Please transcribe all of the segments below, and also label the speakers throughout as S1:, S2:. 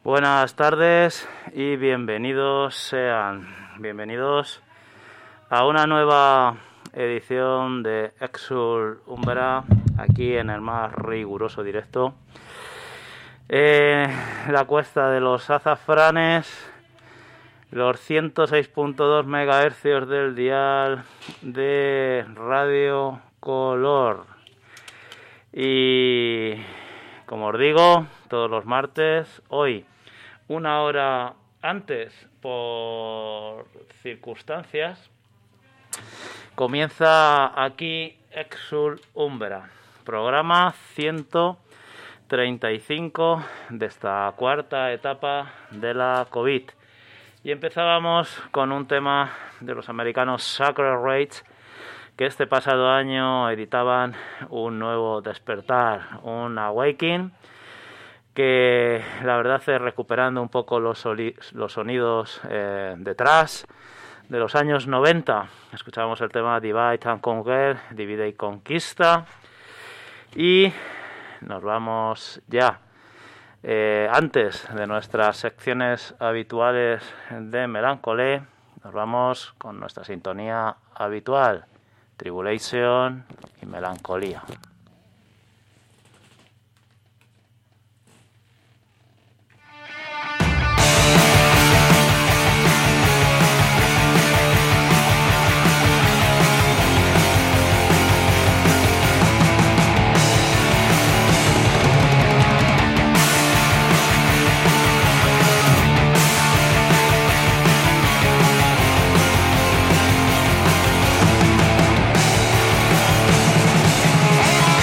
S1: Buenas tardes y bienvenidos a una nueva edición de Exul Umbra, aquí en el más riguroso directo. La cuesta de los azafranes, los 106.2 MHz del dial de Radio Color. Y como os digo, todos los martes, hoy una hora antes por circunstancias, comienza aquí Exul Umbra, programa 135 de esta cuarta etapa de la COVID. Y empezábamos con un tema de los americanos Sacred Rage, que este pasado año editaban un nuevo despertar, un awakening, que la verdad es recuperando un poco los sonidos detrás de los años 90. Escuchábamos el tema Divide and Conquer, Divide y Conquista, y nos vamos ya. Antes de nuestras secciones habituales de melancolía, nos vamos con nuestra sintonía habitual, Tribulation y Melancolía.
S2: Hey!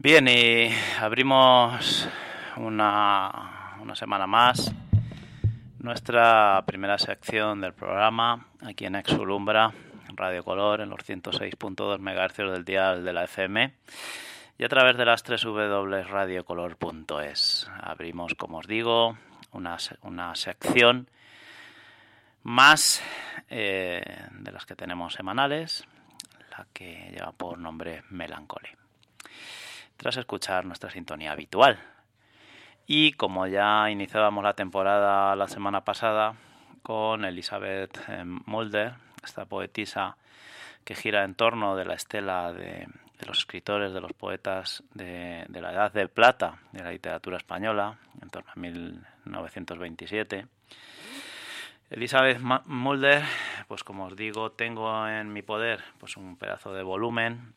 S1: Bien, y abrimos una semana más nuestra primera sección del programa aquí en Exulumbra, Radio Color, en los 106.2 MHz del dial de la FM y a través de las www.radiocolor.es. Abrimos, como os digo, una sección más de las que tenemos semanales, la que lleva por nombre Melancholy, tras escuchar nuestra sintonía habitual. Y como ya iniciábamos la temporada la semana pasada con Elisabeth Mulder, esta poetisa que gira en torno de la estela de los escritores, de los poetas de la Edad de Plata de la literatura española, en torno a 1927. Elisabeth Mulder, pues como os digo, tengo en mi poder pues un pedazo de volumen.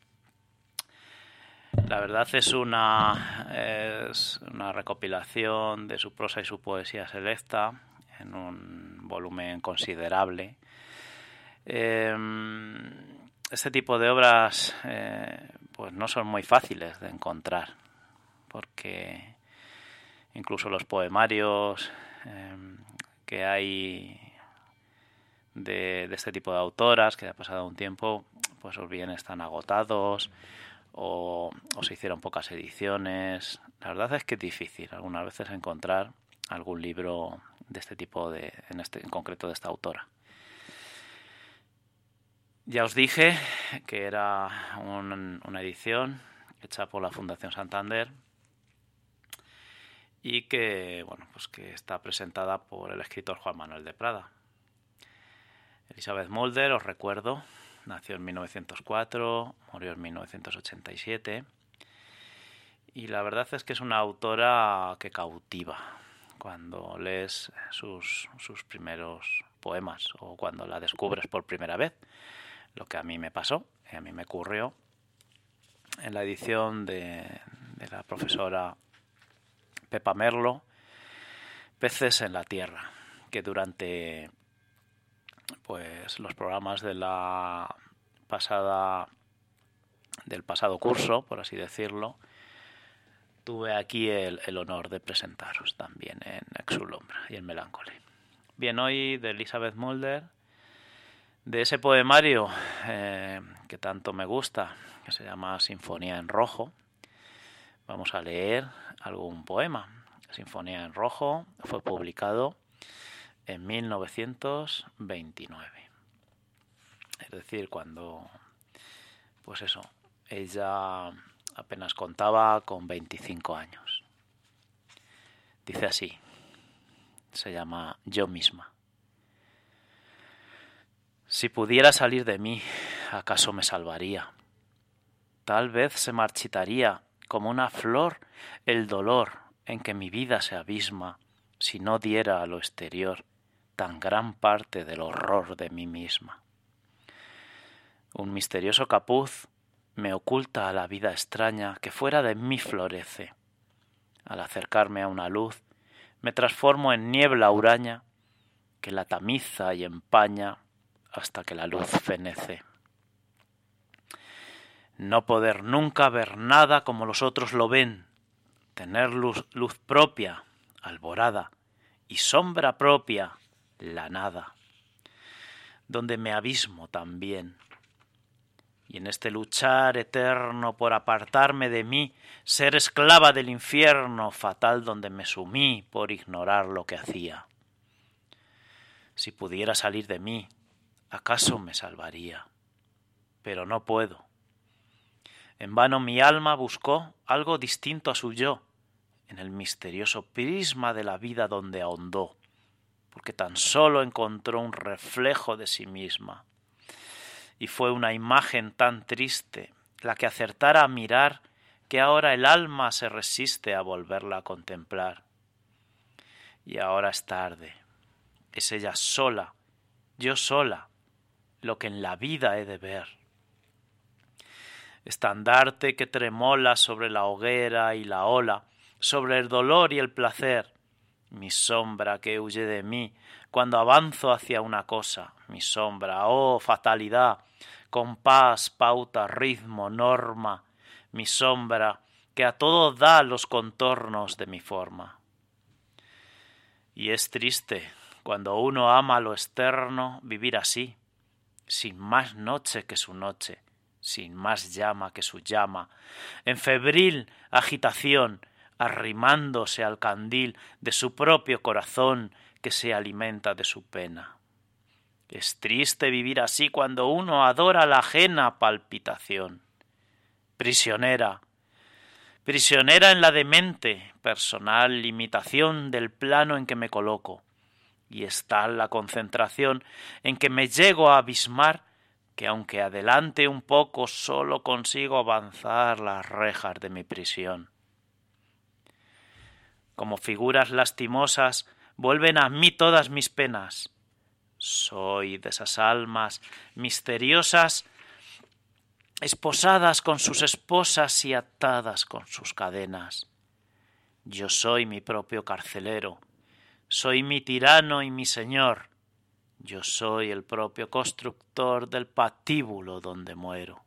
S1: La verdad es una recopilación de su prosa y su poesía selecta en un volumen considerable. Este tipo de obras pues no son muy fáciles de encontrar, porque incluso los poemarios que hay de este tipo de autoras, que ha pasado un tiempo, pues o bien están agotados o se hicieron pocas ediciones. La verdad es que es difícil algunas veces encontrar algún libro de este tipo, en concreto de esta autora. Ya os dije que era una edición hecha por la Fundación Santander y que, bueno, pues que está presentada por el escritor Juan Manuel de Prada. Elisabeth Mulder, os recuerdo, nació en 1904, murió en 1987 y la verdad es que es una autora que cautiva cuando lees sus primeros poemas o cuando la descubres por primera vez, lo que a mí me pasó, a mí me ocurrió en la edición de la profesora Pepa Merlo, Peces en la Tierra, que durante pues los programas del pasado curso, por así decirlo, tuve aquí el honor de presentaros también en Exulumbra y en Melancholy. Bien, hoy de Elisabeth Mulder, de ese poemario que tanto me gusta, que se llama Sinfonía en Rojo, vamos a leer algún poema. Sinfonía en Rojo fue publicado en 1929. Es decir, cuando, pues eso, ella apenas contaba con 25 años. Dice así, se llama Yo misma. Si pudiera salir de mí, ¿acaso me salvaría? Tal vez se marchitaría como una flor el dolor en que mi vida se abisma si no diera a lo exterior tan gran parte del horror de mí misma. Un misterioso capuz me oculta a la vida extraña que fuera de mí florece. Al acercarme a una luz, me transformo en niebla huraña que la tamiza y empaña hasta que la luz fenece. No poder nunca ver nada como los otros lo ven, tener luz propia, alborada, y sombra propia, la nada, donde me abismo también. Y en este luchar eterno por apartarme de mí, ser esclava del infierno fatal donde me sumí por ignorar lo que hacía. Si pudiera salir de mí, ¿acaso me salvaría? Pero no puedo. En vano mi alma buscó algo distinto a su yo, en el misterioso prisma de la vida donde ahondó, porque tan solo encontró un reflejo de sí misma. Y fue una imagen tan triste la que acertara a mirar que ahora el alma se resiste a volverla a contemplar. Y ahora es tarde. Es ella sola, yo sola, lo que en la vida he de ver. Estandarte que tremola sobre la hoguera y la ola, sobre el dolor y el placer. Mi sombra que huye de mí cuando avanzo hacia una cosa. Mi sombra, oh fatalidad, compás, pauta, ritmo, norma. Mi sombra que a todo da los contornos de mi forma. Y es triste, cuando uno ama lo externo, vivir así, sin más noche que su noche, sin más llama que su llama, en febril agitación, arrimándose al candil de su propio corazón que se alimenta de su pena. Es triste vivir así cuando uno adora la ajena palpitación. Prisionera en la demente, personal limitación del plano en que me coloco, y está la concentración en que me llego a abismar, que aunque adelante un poco solo consigo avanzar las rejas de mi prisión. Como figuras lastimosas vuelven a mí todas mis penas. Soy de esas almas misteriosas, esposadas con sus esposas y atadas con sus cadenas. Yo soy mi propio carcelero, soy mi tirano y mi señor. Yo soy el propio constructor del patíbulo donde muero.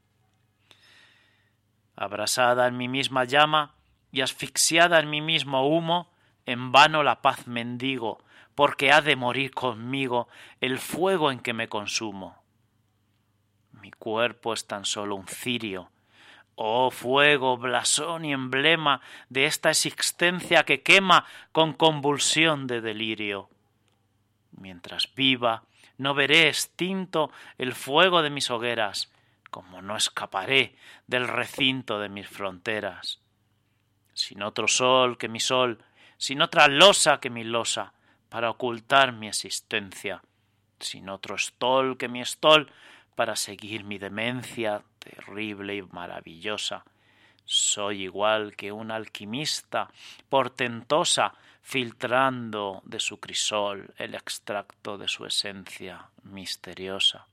S1: Abrasada en mi misma llama y asfixiada en mi mismo humo, en vano la paz mendigo, porque ha de morir conmigo el fuego en que me consumo. Mi cuerpo es tan solo un cirio, oh fuego, blasón y emblema de esta existencia que quema con convulsión de delirio. Mientras viva, no veré extinto el fuego de mis hogueras, como no escaparé del recinto de mis fronteras. Sin otro sol que mi sol, sin otra losa que mi losa, para ocultar mi existencia, sin otro estol que mi estol, para seguir mi demencia terrible y maravillosa. Soy igual que un alquimista, portentosa, filtrando de su crisol el extracto de su esencia misteriosa.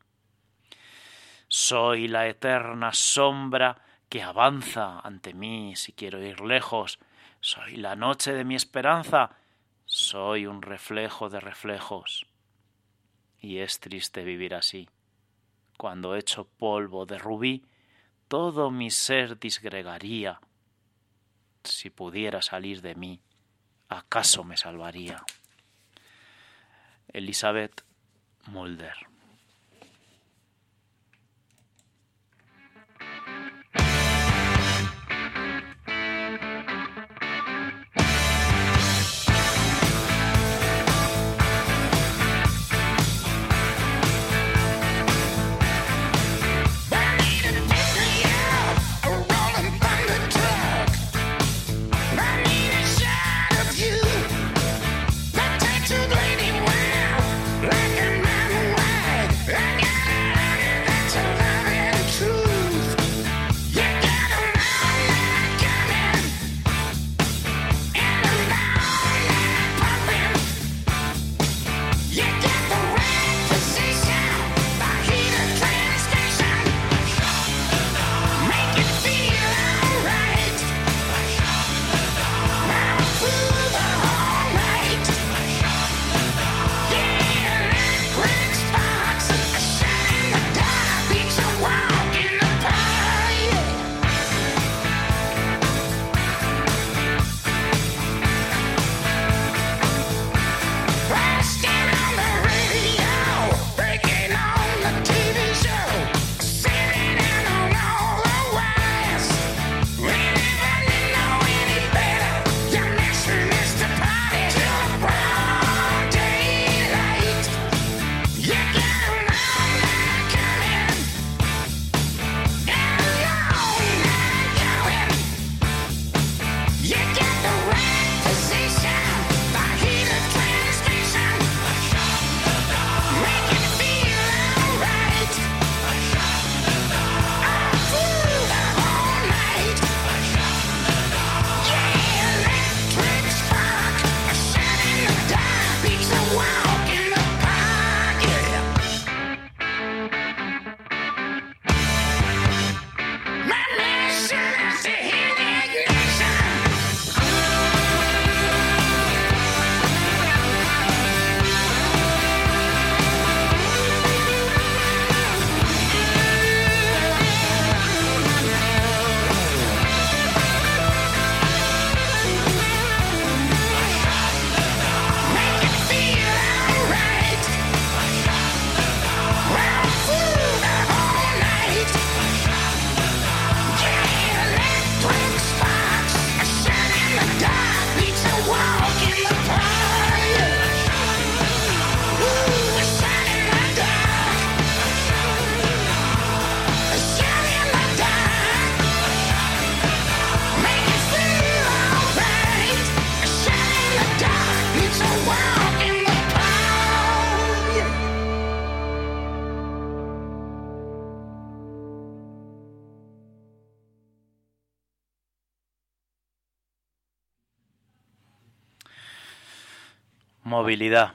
S1: Soy la eterna sombra que avanza ante mí si quiero ir lejos. Soy la noche de mi esperanza. Soy un reflejo de reflejos. Y es triste vivir así. Cuando hecho polvo de rubí, todo mi ser disgregaría. Si pudiera salir de mí, ¿acaso me salvaría? Elizabeth Mulder.
S2: Like a man
S1: Movilidad.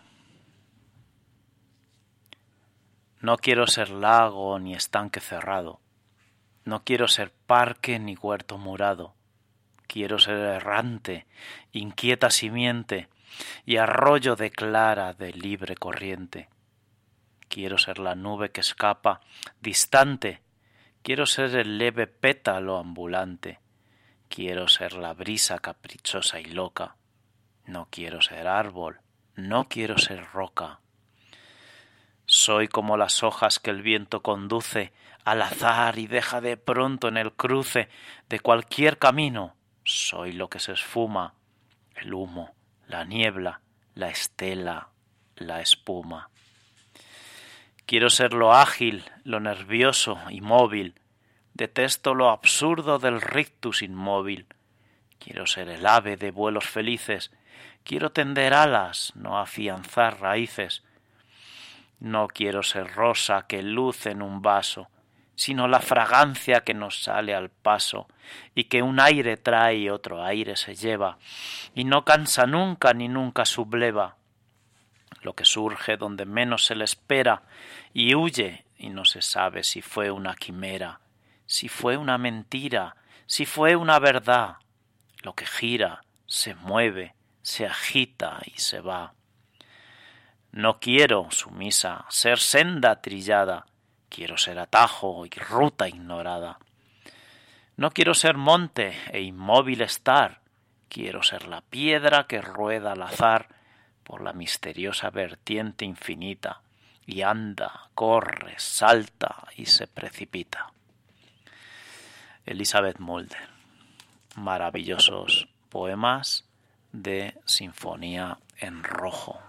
S1: No quiero ser lago ni estanque cerrado. No quiero ser parque ni huerto murado. Quiero ser errante, inquieta simiente y arroyo de clara de libre corriente. Quiero ser la nube que escapa, distante. Quiero ser el leve pétalo ambulante. Quiero ser la brisa caprichosa y loca. No quiero ser árbol, no quiero ser roca. Soy como las hojas que el viento conduce al azar y deja de pronto en el cruce de cualquier camino. Soy lo que se esfuma, el humo, la niebla, la estela, la espuma. Quiero ser lo ágil, lo nervioso y móvil. Detesto lo absurdo del rictus inmóvil. Quiero ser el ave de vuelos felices. Quiero tender alas, no afianzar raíces. No quiero ser rosa que luce en un vaso, sino la fragancia que nos sale al paso y que un aire trae y otro aire se lleva, y no cansa nunca ni nunca subleva. Lo que surge donde menos se le espera y huye y no se sabe si fue una quimera, si fue una mentira, si fue una verdad. Lo que gira, se mueve, se agita y se va. No quiero, sumisa, ser senda trillada, quiero ser atajo y ruta ignorada. No quiero ser monte e inmóvil estar, quiero ser la piedra que rueda al azar por la misteriosa vertiente infinita y anda, corre, salta y se precipita. Elizabeth Mulder. Maravillosos poemas de Sinfonía en Rojo.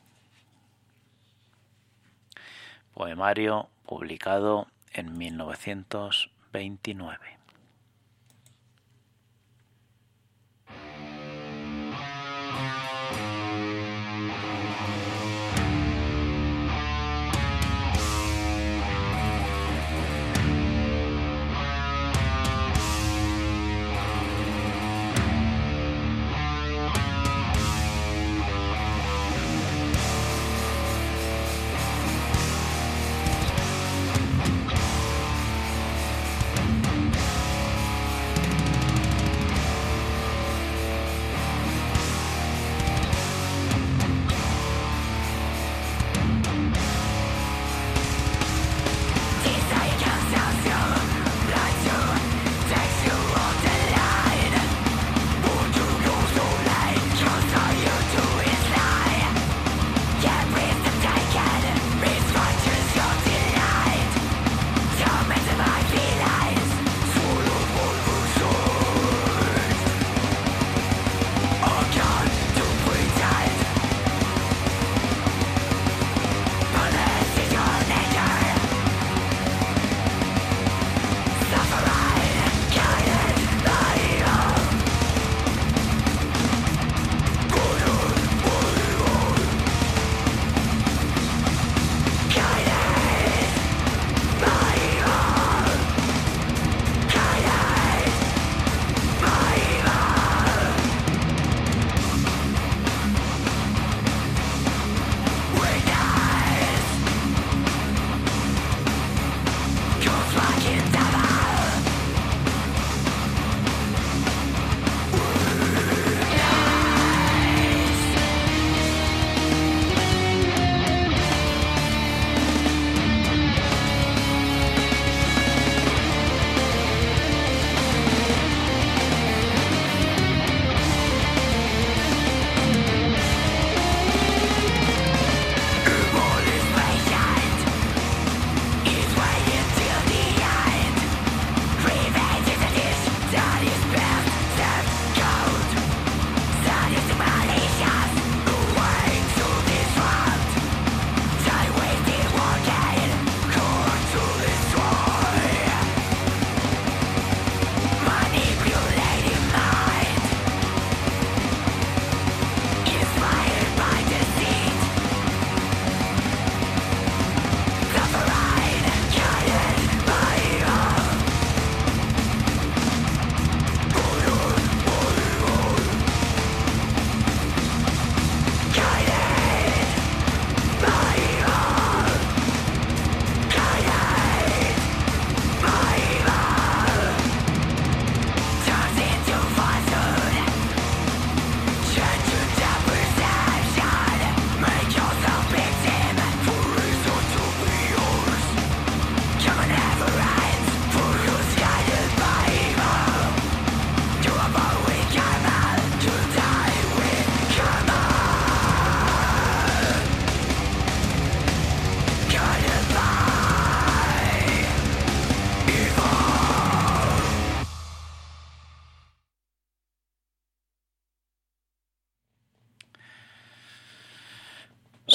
S1: Poemario publicado en 1929.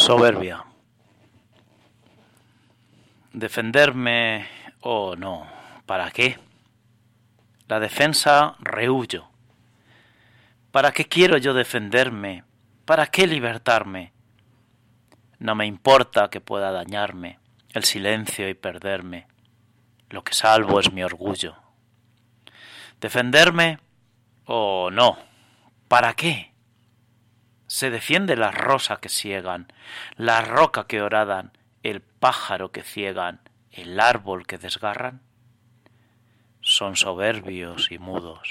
S1: Soberbia. Defenderme o no, ¿para qué? La defensa rehuyo. ¿Para qué quiero yo defenderme? ¿Para qué libertarme? No me importa que pueda dañarme el silencio y perderme. Lo que salvo es mi orgullo. ¿Defenderme o no? ¿Para qué? Se defiende la rosa que siegan, la roca que horadan, el pájaro que ciegan, el árbol que desgarran. Son soberbios y mudos.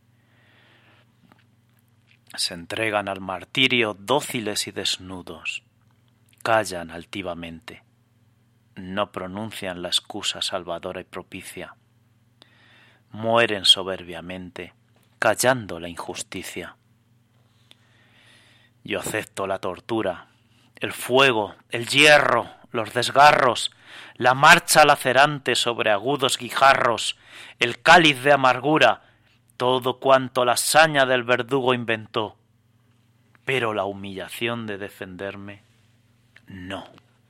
S1: Se entregan al martirio dóciles y desnudos. Callan altivamente. No pronuncian la excusa salvadora y propicia. Mueren soberbiamente, callando la injusticia. Yo acepto la tortura, el fuego, el hierro, los desgarros, la marcha lacerante sobre agudos guijarros, el cáliz de amargura, todo cuanto la saña del verdugo inventó. Pero la humillación de defenderme, no.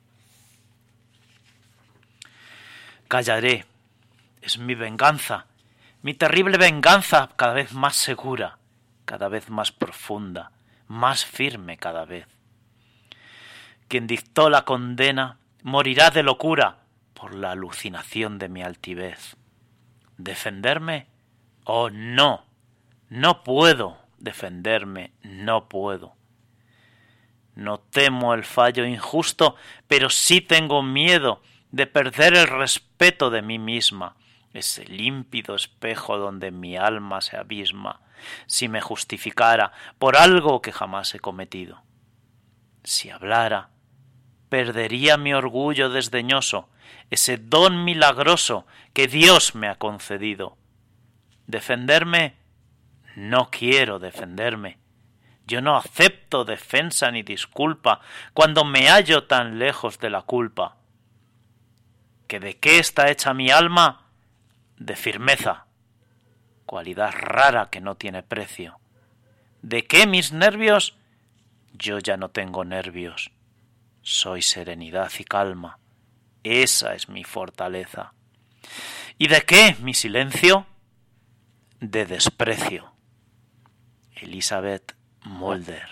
S1: Callaré, es mi venganza, mi terrible venganza cada vez más segura, cada vez más profunda, más firme cada vez. Quien dictó la condena morirá de locura por la alucinación de mi altivez. ¿Defenderme? Oh, no, no puedo defenderme, no puedo. No temo el fallo injusto, pero sí tengo miedo de perder el respeto de mí misma, ese límpido espejo donde mi alma se abisma, si me justificara por algo que jamás he cometido. Si hablara, perdería mi orgullo desdeñoso, ese don milagroso que Dios me ha concedido. ¿Defenderme? No quiero defenderme. Yo no acepto defensa ni disculpa cuando me hallo tan lejos de la culpa. ¿Que de qué está hecha mi alma? De firmeza, cualidad rara que no tiene precio. ¿De qué mis nervios? Yo ya no tengo nervios. Soy serenidad y calma. Esa es mi fortaleza. ¿Y de qué mi silencio? De desprecio. Elizabeth Mulder.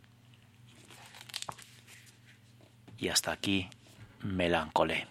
S1: Y hasta aquí Melancolé.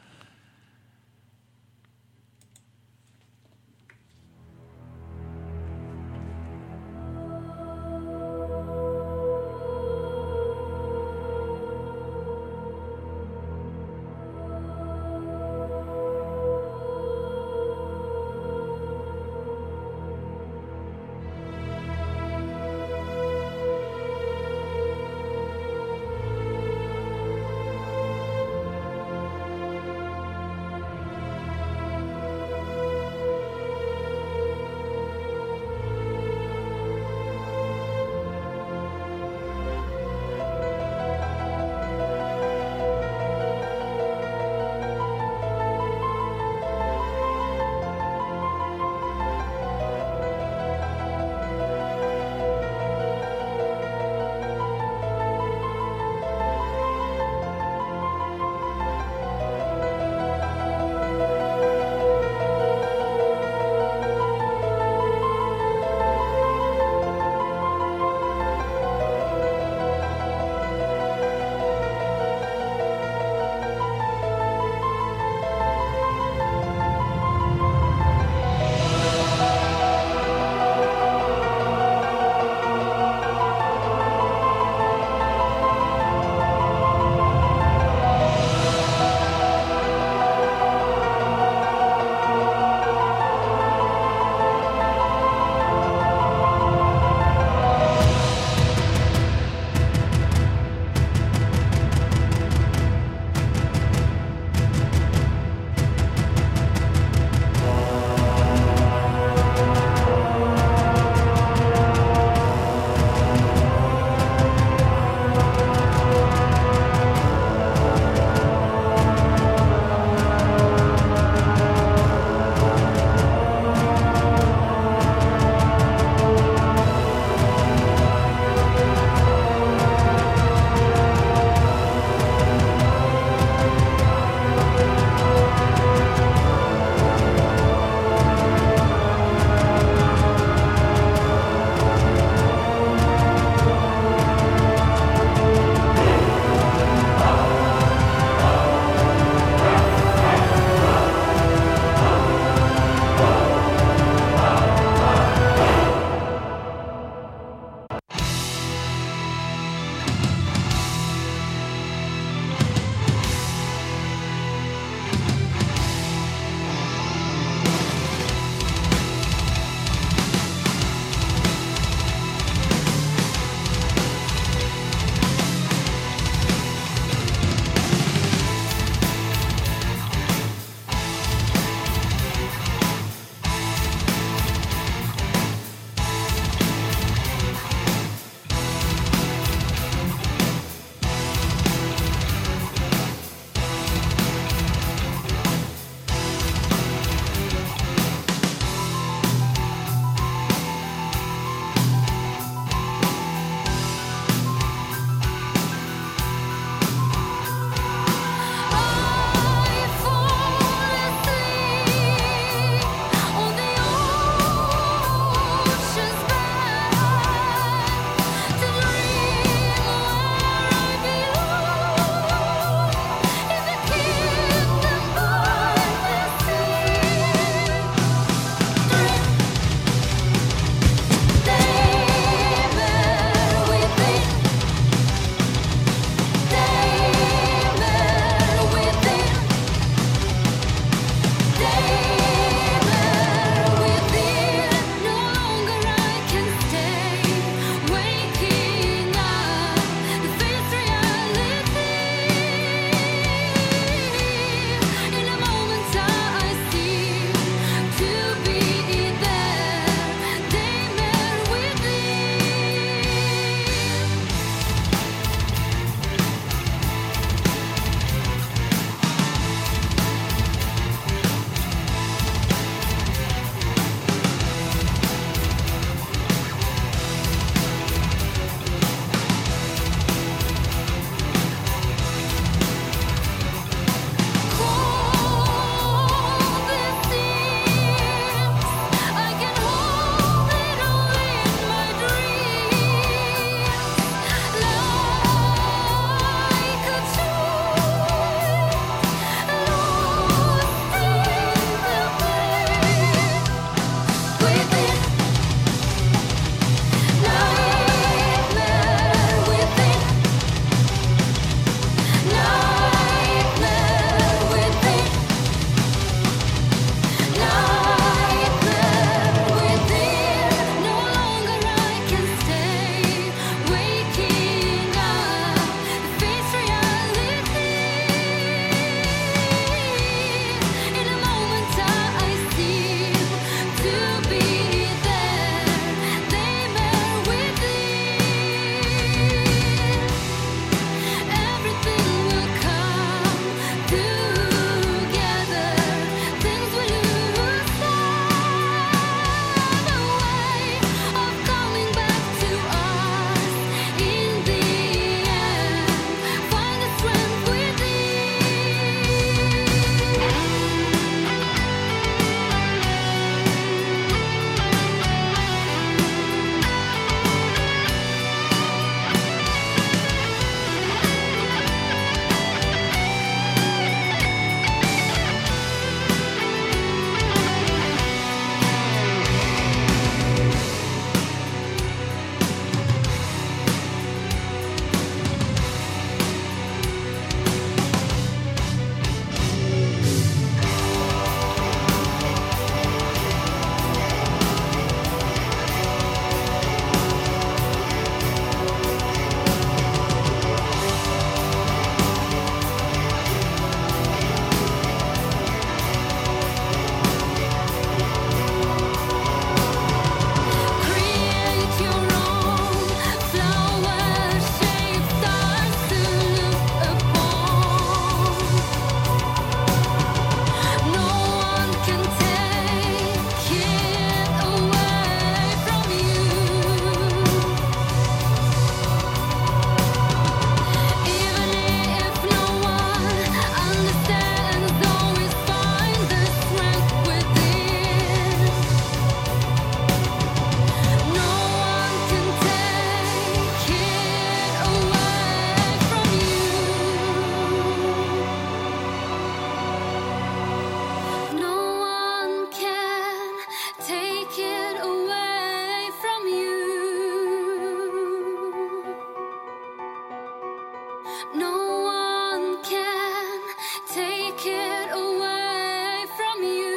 S2: No one can take it away from you.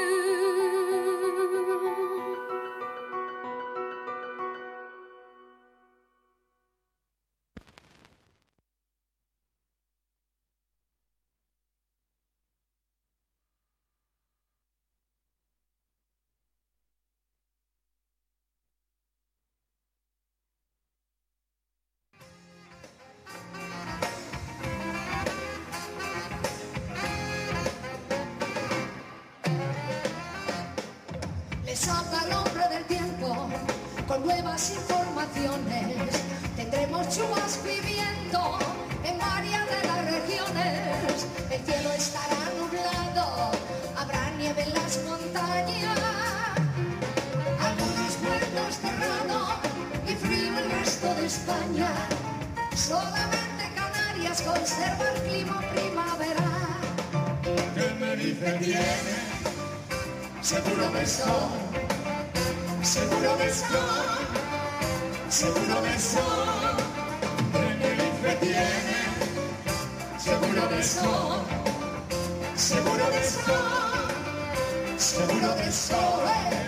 S3: Les habla el hombre del tiempo con nuevas informaciones. Tendremos chubas viviendo en varias de las regiones. El cielo estará nublado, habrá nieve en las montañas. Algunos puertos cerrados y frío el resto de España. Solamente Canarias conserva el clima primaveral. Tenerife tiene seguro de sol, seguro de sol, seguro de sol. Tenerife tiene seguro de sol, seguro de sol, seguro de sol.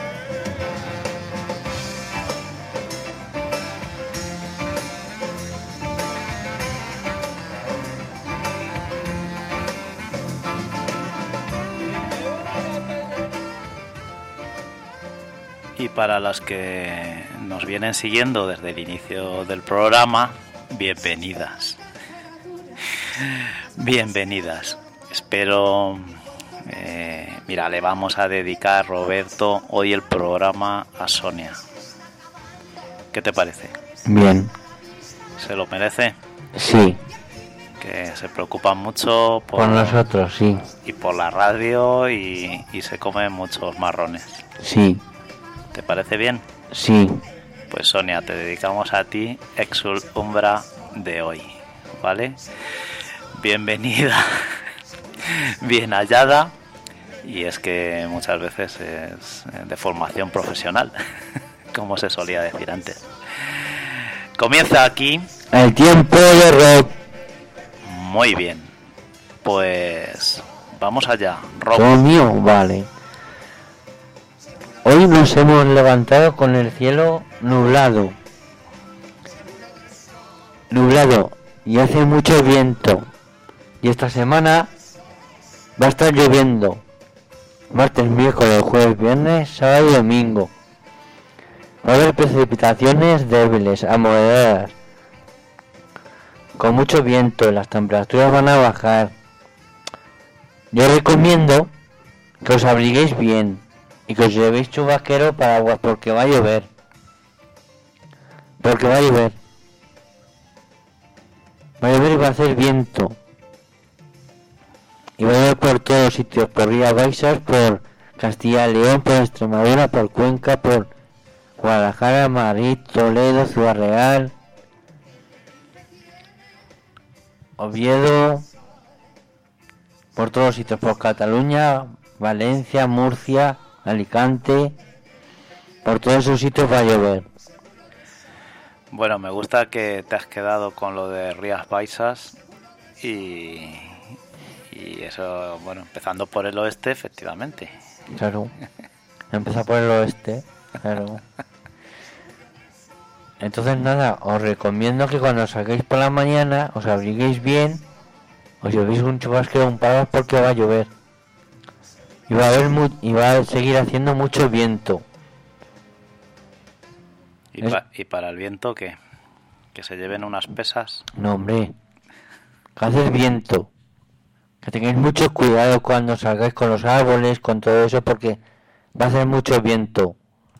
S1: Y para las que nos vienen siguiendo desde el inicio del programa, bienvenidas. Bienvenidas. Espero... mira, le vamos a dedicar, Roberto, hoy el programa a Sonia. ¿Qué te parece?
S4: Bien.
S1: ¿Se lo merece?
S4: Sí.
S1: Que se preocupa mucho
S4: Por nosotros, sí.
S1: Y por la radio y se comen muchos marrones.
S4: Sí.
S1: ¿Te parece bien?
S4: Sí.
S1: Pues Sonia, te dedicamos a ti Exul Umbra de hoy, ¿vale? Bienvenida, bien hallada, y es que muchas veces es de formación profesional, como se solía decir antes. Comienza aquí
S4: El tiempo de rock.
S1: Muy bien, pues vamos allá, Rob.
S4: Todo mío, vale. Hoy nos hemos levantado con el cielo nublado. Nublado y hace mucho viento. Y esta semana va a estar lloviendo. Martes, miércoles, jueves, viernes, sábado y domingo. Va a haber precipitaciones débiles a moderadas. Con mucho viento, las temperaturas van a bajar. Yo recomiendo que os abriguéis bien y que os llevéis chubasquero, paraguas, porque va a llover. Porque va a llover. Va a llover y va a hacer viento. Y va a llover por todos los sitios, por Rías Baixas, por Castilla y León, por Extremadura, por Cuenca, por Guadalajara, Madrid, Toledo, Ciudad Real, Oviedo, por todos los sitios, por Cataluña, Valencia, Murcia, Alicante, por todos esos sitios va a llover.
S1: Bueno, me gusta que te has quedado con lo de Rías Baixas y eso, bueno, empezando por el oeste, efectivamente.
S4: Claro, empieza por el oeste, claro. Entonces nada, os recomiendo que cuando salgáis por la mañana os abriguéis bien, os llevéis un chubasquero, un paraguas, porque va a llover. Y va a seguir haciendo mucho viento.
S1: ¿Y para el viento qué? ¿Que se lleven unas pesas?
S4: No, hombre, que hace viento. Que tengáis mucho cuidado cuando salgáis con los árboles, con todo eso, porque va a hacer mucho viento.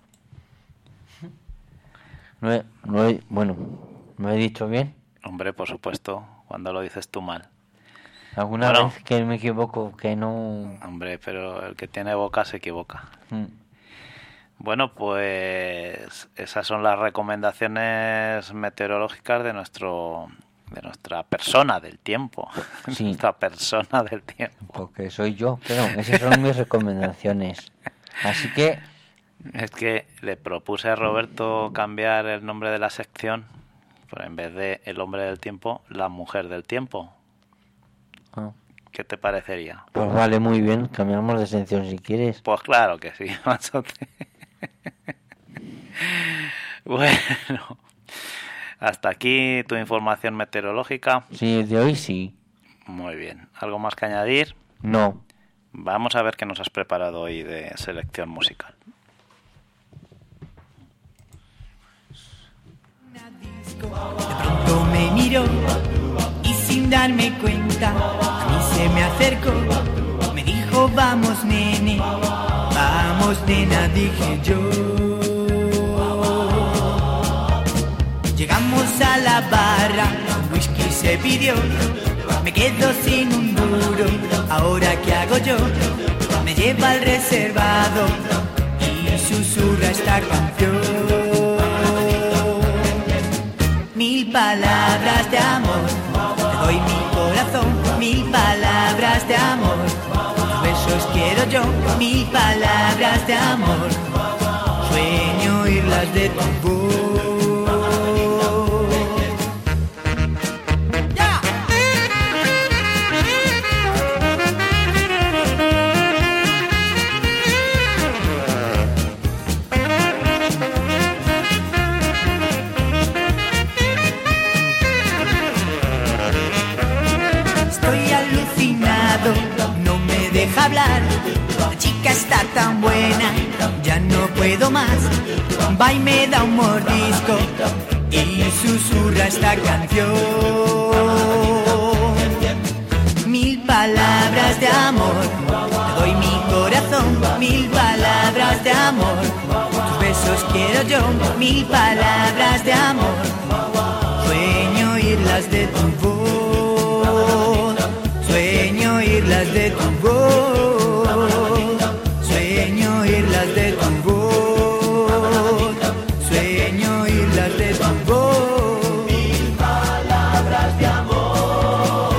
S4: ¿No he dicho bien?
S1: Hombre, por supuesto, cuando lo dices tú mal.
S4: ¿Alguna vez que me equivoco, que no...?
S1: Hombre, pero el que tiene boca se equivoca. Bueno, pues esas son las recomendaciones meteorológicas de nuestra persona del tiempo.
S4: Sí.
S1: Nuestra persona del tiempo.
S4: Porque soy yo, pero esas son mis recomendaciones. Así que...
S1: Es que le propuse a Roberto cambiar el nombre de la sección Pero en vez de el hombre del tiempo, la mujer del tiempo.
S4: Ah,
S1: ¿Qué te parecería?
S4: pues vale, muy bien. Cambiamos de sección si quieres.
S1: Pues claro que sí, machote. Bueno, hasta aquí tu información meteorológica.
S4: Sí, de hoy sí.
S1: Muy bien. ¿Algo más que añadir?
S4: No.
S1: Vamos a ver qué nos has preparado hoy de selección musical.
S5: De pronto me miró y sin darme cuenta a mí se me acercó. Me dijo vamos nena, dije yo. Llegamos a la barra, un whisky se pidió. Me quedo sin un duro, ahora qué hago yo. Me lleva al reservado y susurra esta canción. Mil palabras de amor, te doy mi corazón. Mil palabras de amor, tus besos quiero yo. Mil palabras de amor, sueño oírlas de tu voz. ¡Ya! Estoy alucinado, no me deja hablar. La chica está tan buena, ya no puedo más. Va y me da un mordisco y susurra esta canción. Mil palabras de amor, te doy mi corazón. Mil palabras de amor, tus besos quiero yo. Mil palabras de amor, sueño oírlas de tu voz. Sueño oírlas de tu voz. Sueño oírlas de tu voz. Sueño oírlas de tu voz. Mil palabras de amor.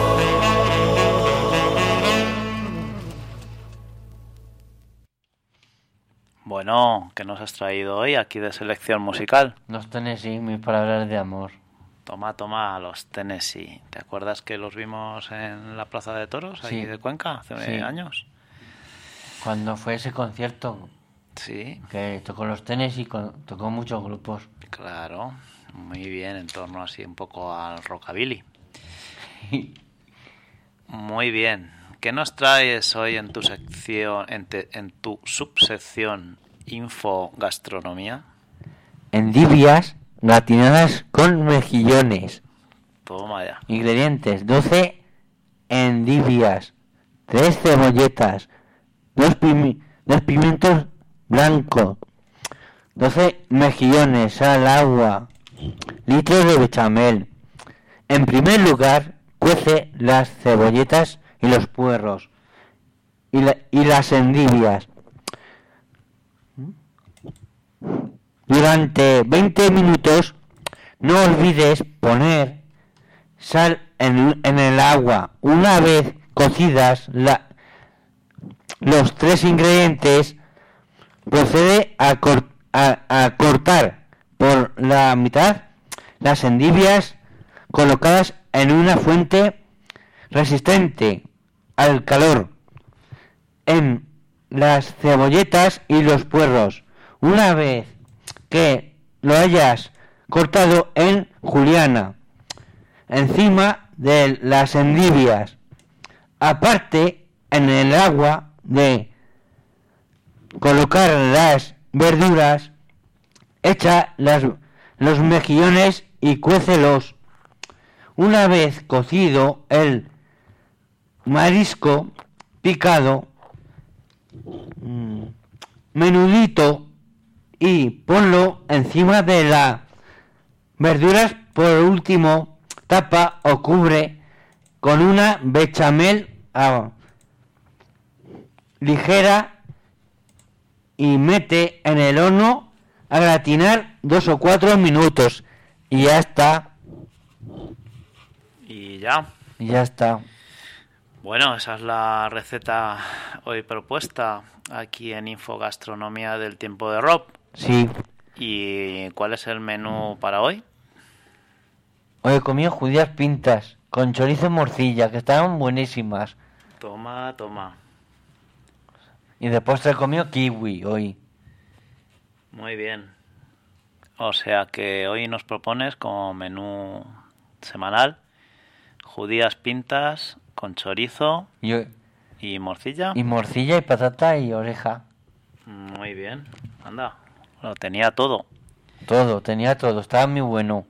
S1: Bueno, ¿qué nos has traído hoy aquí de selección musical?
S4: Los Tennessee, mis palabras de amor.
S1: Toma, los Tennessee. ¿Te acuerdas que los vimos en la Plaza de Toros, aquí
S4: Sí.
S1: de Cuenca, hace
S4: Sí.
S1: años?
S4: Cuando fue ese concierto
S1: Sí,
S4: que tocó los Tennessee, tocó muchos grupos.
S1: claro. Muy bien, en torno así un poco al rockabilly. Muy bien. ¿Qué nos traes hoy en tu sección, en tu subsección Info Gastronomía?
S4: Endivias gratinadas con mejillones.
S1: Toma ya.
S4: Ingredientes: 12 endivias, 3 cebolletas, 2 pimientos blancos, 12 mejillones, sal, agua, litros de bechamel. En primer lugar, cuece las cebolletas y los puerros y las endivias durante 20 minutos. No olvides poner sal en el agua. Una vez cocidas los 3 ingredientes, procede a cortar por la mitad las endivias colocadas en una fuente resistente al calor en las cebolletas y los puerros. Una vez que lo hayas cortado en juliana encima de las endivias, aparte en el agua de colocar las verduras, echa los mejillones y cuécelos. Una vez cocido el marisco picado menudito y ponlo encima de las verduras. Por último, tapa o cubre con una bechamel ligera y mete en el horno a gratinar 2 o 4 minutos y ya está.
S1: Y ya.
S4: Y ya está.
S1: Bueno, esa es la receta hoy propuesta aquí en Info Gastronomía del Tiempo de Rob.
S4: Sí.
S1: ¿Y cuál es el menú para hoy?
S4: Hoy he comido judías pintas con chorizo y morcilla, que estaban buenísimas.
S1: Toma, toma.
S4: Y de postre he comido kiwi hoy.
S1: Muy bien. O sea que hoy nos propones como menú semanal judías pintas con chorizo y morcilla.
S4: Y morcilla y patata y oreja.
S1: Muy bien. Anda, lo tenía todo.
S4: Todo, tenía todo, estaba muy bueno.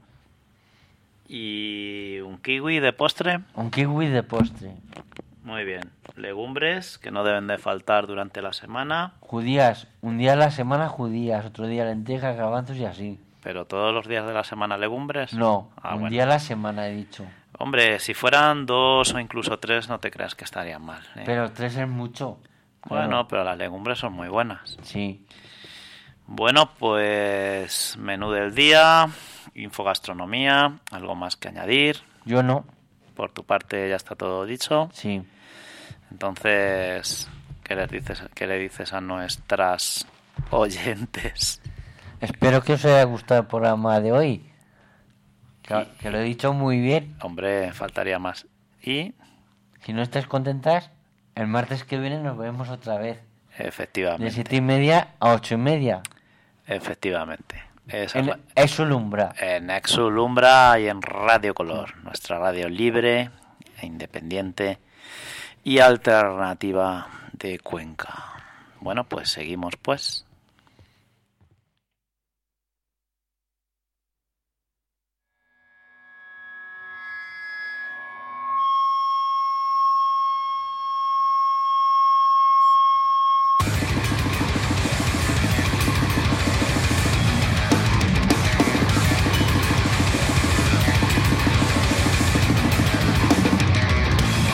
S1: Y un kiwi de postre.
S4: Un kiwi de postre.
S1: Muy bien. Legumbres que no deben de faltar durante la semana.
S4: Judías, un día a la semana judías, otro día lentejas, garbanzos y así.
S1: ¿Pero todos los días de la semana legumbres?
S4: No, un
S1: bueno.
S4: día a la semana he dicho.
S1: Hombre, si fueran 2 o incluso 3, no te creas que estarían mal, ¿eh?
S4: Pero 3 es mucho.
S1: Bueno, pero las legumbres son muy buenas.
S4: Sí.
S1: Bueno, pues menú del día, infogastronomía, algo más que añadir.
S4: Yo no.
S1: Por tu parte ya está todo dicho.
S4: Sí.
S1: Entonces, ¿qué le dices a nuestras oyentes?
S4: Espero que os haya gustado el programa de hoy. Que lo he dicho muy bien.
S1: Hombre, faltaría más. Y,
S4: Si no estáis contentas, el martes que viene nos vemos otra vez. De
S1: efectivamente,
S4: 7:30 a 8:30.
S1: efectivamente.
S4: En Exulumbra.
S1: En Exulumbra y en Radio Color, nuestra radio libre, e independiente y alternativa de Cuenca. Bueno, pues seguimos pues.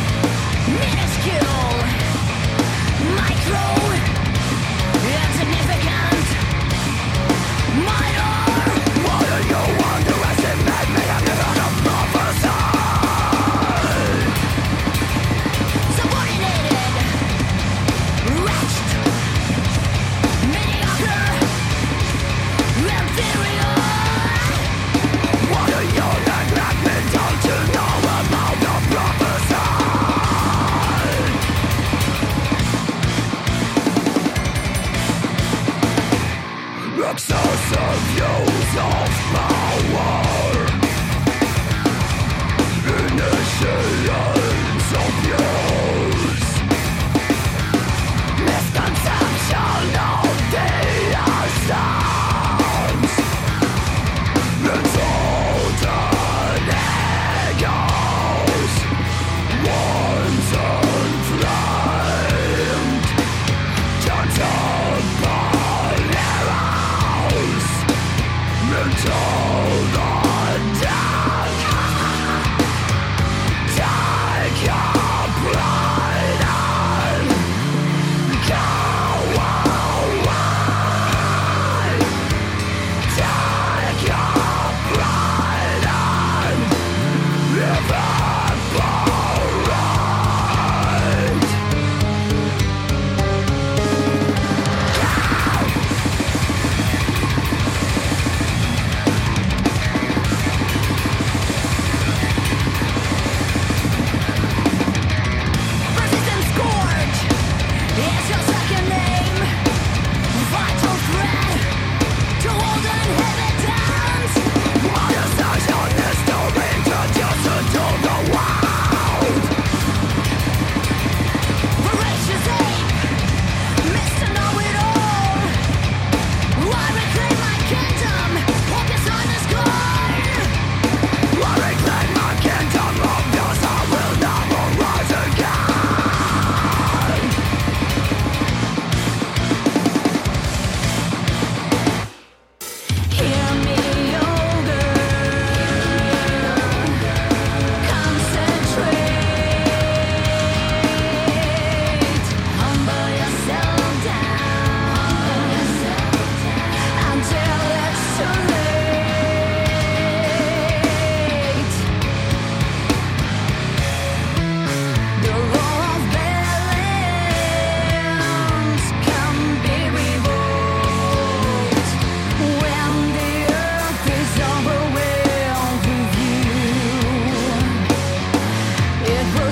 S5: Minuscule, micro, insignificant.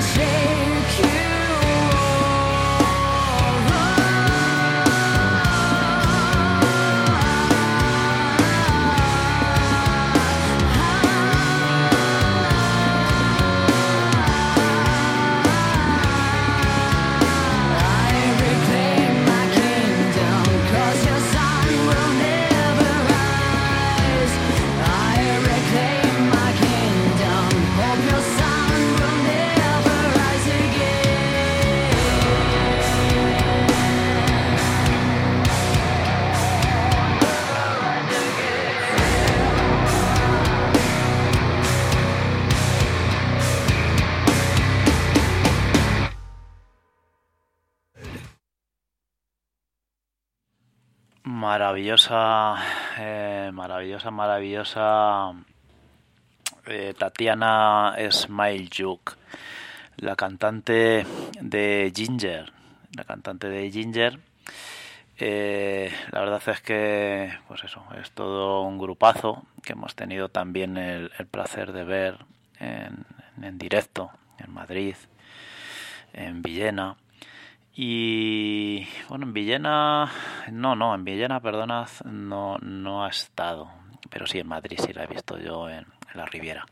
S1: Maravillosa Tatiana Smailjuk, la cantante de Ginger. La verdad es que, pues eso, es todo un grupazo que hemos tenido también el placer de ver en directo en Madrid, en Villena. Y bueno, en Villena, perdonad, no ha estado, pero sí en Madrid sí la he visto yo en la Riviera.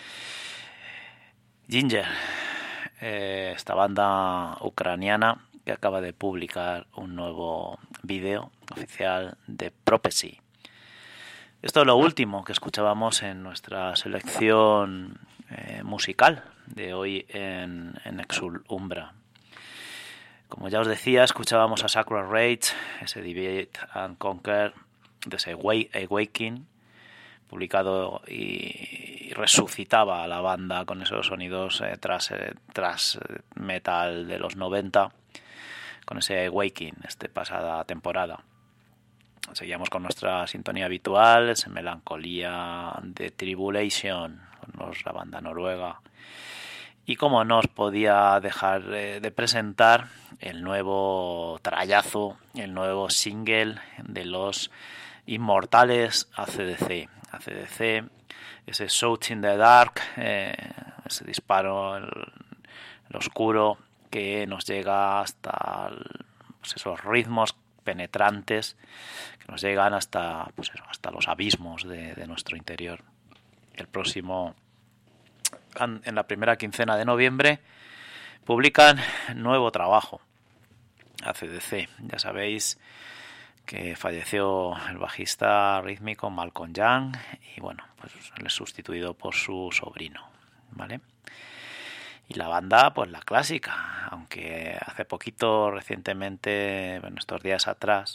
S1: Ginger, esta banda ucraniana que acaba de publicar un nuevo vídeo oficial de Prophecy. Esto es lo último que escuchábamos en nuestra selección musical de hoy en Exul Umbra. Como ya os decía, escuchábamos a Sacred Rage, ese Divide and Conquer, de ese Awakening, publicado y resucitaba a la banda con esos sonidos tras metal de los 90, con ese Awakening, pasada temporada. Seguíamos con nuestra sintonía habitual, ese Melancolía de Tribulation, la banda noruega. Y como no os podía dejar de presentar el nuevo trayazo, el nuevo single de los inmortales AC/DC. AC/DC, ese Shout in the Dark, ese disparo el oscuro que nos llega hasta esos ritmos penetrantes que nos llegan hasta los abismos de nuestro interior. El próximo, en la primera quincena de noviembre, publican nuevo trabajo, AC/DC. Ya sabéis que falleció el bajista rítmico Malcolm Young y bueno, pues le he sustituido por su sobrino, ¿vale? Y la banda, pues la clásica, aunque hace poquito, recientemente, bueno, estos días atrás,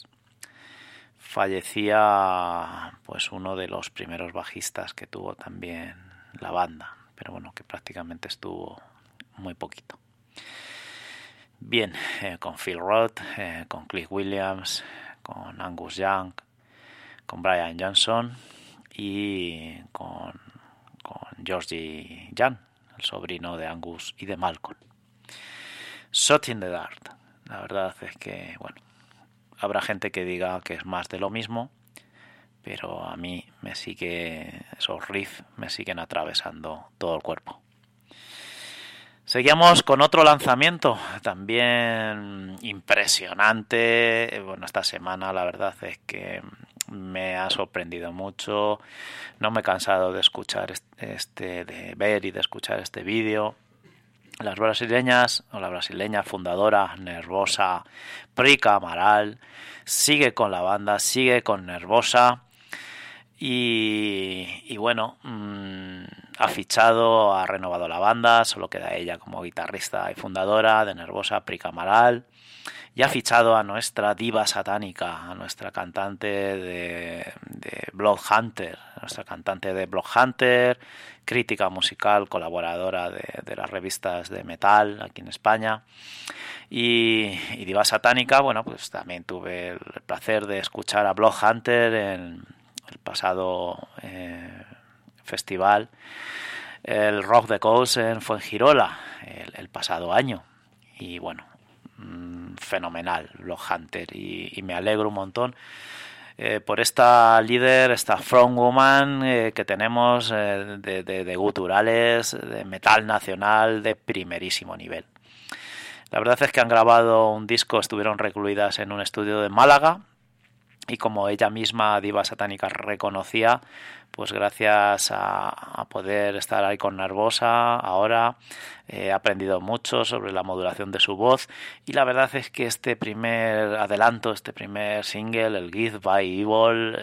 S1: fallecía pues uno de los primeros bajistas que tuvo también la banda, pero bueno, que prácticamente estuvo muy poquito. Bien, con Phil Roth, con Cliff Williams, con Angus Young, con Brian Johnson y con Georgie Young, el sobrino de Angus y de Malcolm. Shot in the Dark. La verdad es que, bueno, habrá gente que diga que es más de lo mismo, pero a mí esos riffs me siguen atravesando todo el cuerpo. Seguíamos con otro lanzamiento también impresionante. Bueno, esta semana la verdad es que me ha sorprendido mucho. No me he cansado de escuchar de ver y de escuchar este vídeo. La brasileña fundadora Nervosa, Prica Amaral, sigue con la banda, sigue con Nervosa. Y bueno, ha renovado la banda, solo queda ella como guitarrista y fundadora de Nervosa, Prica Amaral, y ha fichado a nuestra diva satánica, a nuestra cantante de Bloodhunter, crítica musical, colaboradora de las revistas de metal aquí en España. Y diva satánica, bueno, pues también tuve el placer de escuchar a Bloodhunter en el pasado festival, el Rock the Coast en Fuengirola, el pasado año. Y bueno, fenomenal Bloodhunter, y me alegro un montón por esta líder, esta frontwoman que tenemos de guturales, de metal nacional de primerísimo nivel. La verdad es que han grabado un disco, estuvieron recluidas en un estudio de Málaga y como ella misma, Diva Satánica, reconocía, pues gracias a poder estar ahí con Nervosa ahora, he aprendido mucho sobre la modulación de su voz y la verdad es que este primer adelanto, este primer single, el Give by Evil,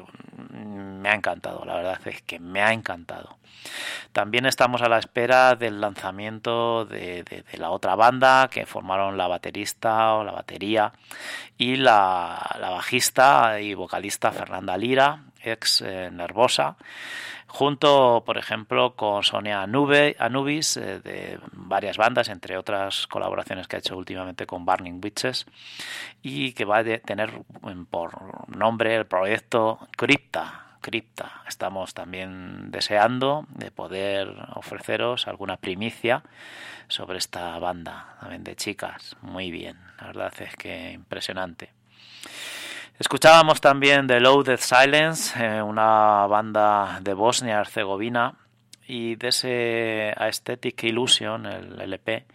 S1: me ha encantado, la verdad es que me ha encantado. También estamos a la espera del lanzamiento de la otra banda que formaron la baterista o la batería y la bajista y vocalista Fernanda Lira, ex Nervosa, junto, por ejemplo, con Sonia Anubis, de varias bandas, entre otras colaboraciones que ha hecho últimamente con Burning Witches, y que va a tener por nombre el proyecto Crypta. Estamos también deseando de poder ofreceros alguna primicia sobre esta banda también de chicas. Muy bien, la verdad es que impresionante. Escuchábamos también The Loaded Silence, una banda de Bosnia y Herzegovina, y de ese Aesthetic Illusion, el LP,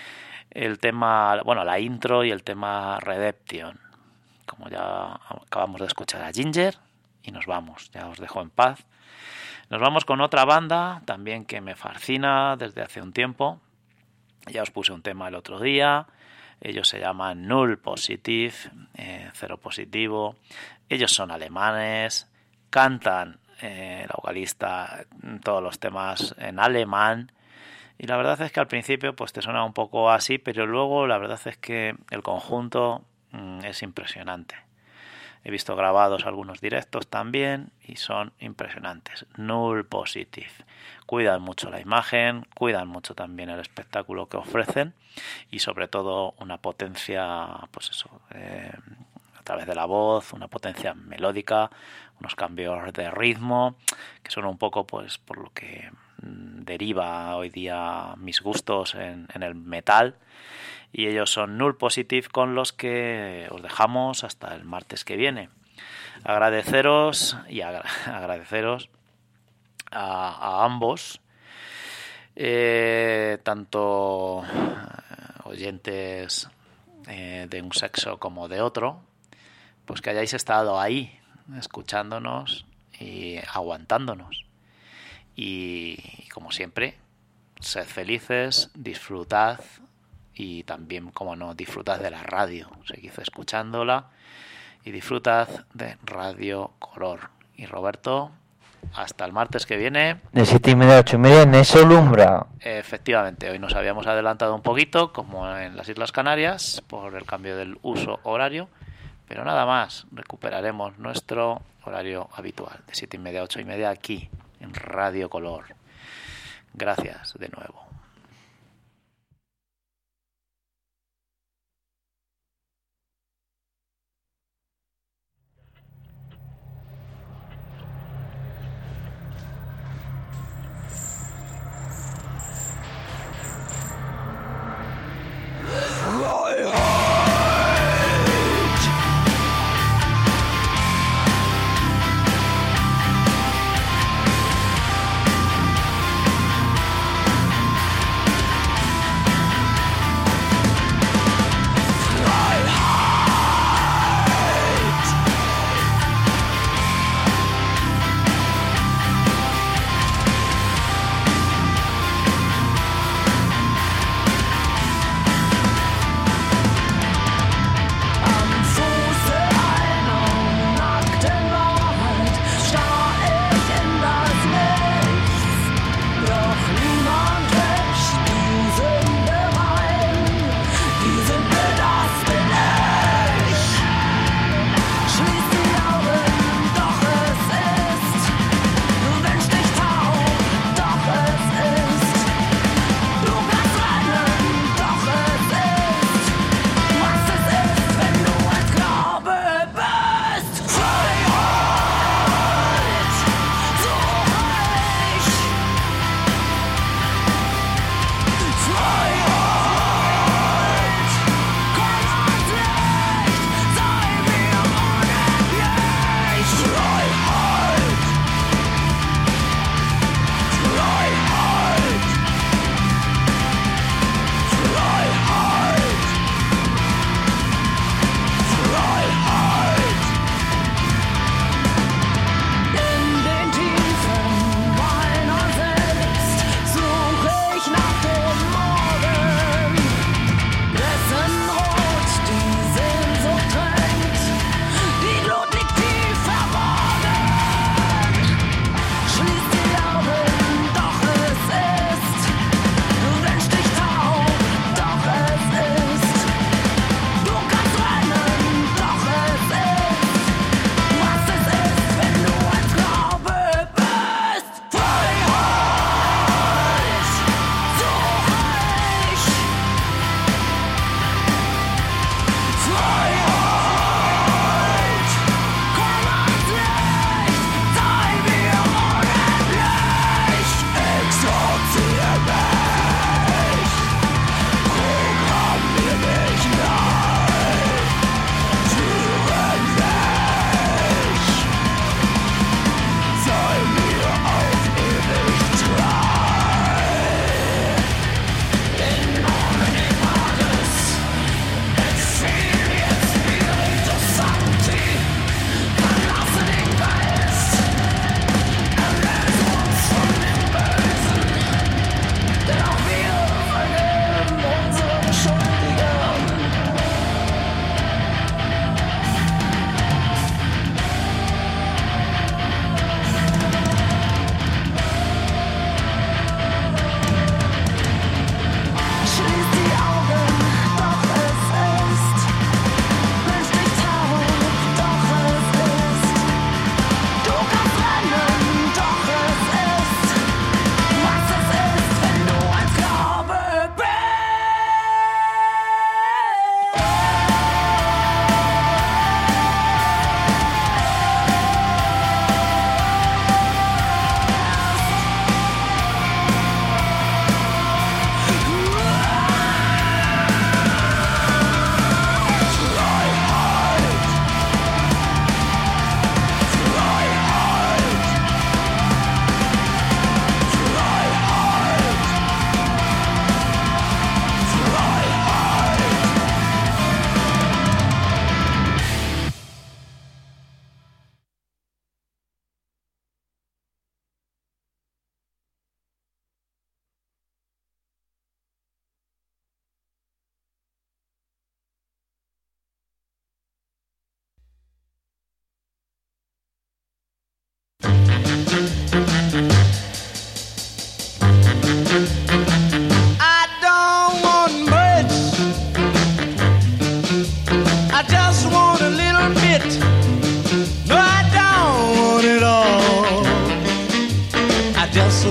S1: el tema, bueno, la intro y el tema Redemption. Como ya acabamos de escuchar a Ginger, y nos vamos, ya os dejo en paz. Nos vamos con otra banda también que me fascina desde hace un tiempo. Ya os puse un tema el otro día. Ellos se llaman Null Positive, cero positivo. Ellos son alemanes, cantan la vocalista todos los temas en alemán. Y la verdad es que al principio pues te suena un poco así, pero luego la verdad es que el conjunto es impresionante. He visto grabados algunos directos también y son impresionantes. Null Positive. Cuidan mucho la imagen, cuidan mucho también el espectáculo que ofrecen y sobre todo una potencia, pues eso, a través de la voz, una potencia melódica, unos cambios de ritmo que son un poco pues por lo que deriva hoy día mis gustos en el metal. Y ellos son Null Positive, con los que os dejamos hasta el martes que viene. Agradeceros a ambos, tanto oyentes de un sexo como de otro, pues que hayáis estado ahí escuchándonos y aguantándonos. Y como siempre, sed felices, disfrutad. Y también, como no, disfrutad de la radio, seguid escuchándola y disfrutad de Radio Color. Y Roberto, hasta el martes que viene.
S4: De 7:30 a 8:30 en Esolumbra.
S1: Efectivamente, hoy nos habíamos adelantado un poquito, como en las Islas Canarias, por el cambio del uso horario, pero nada más, recuperaremos nuestro horario habitual, de 7:30 a 8:30 aquí, en Radio Color. Gracias de nuevo.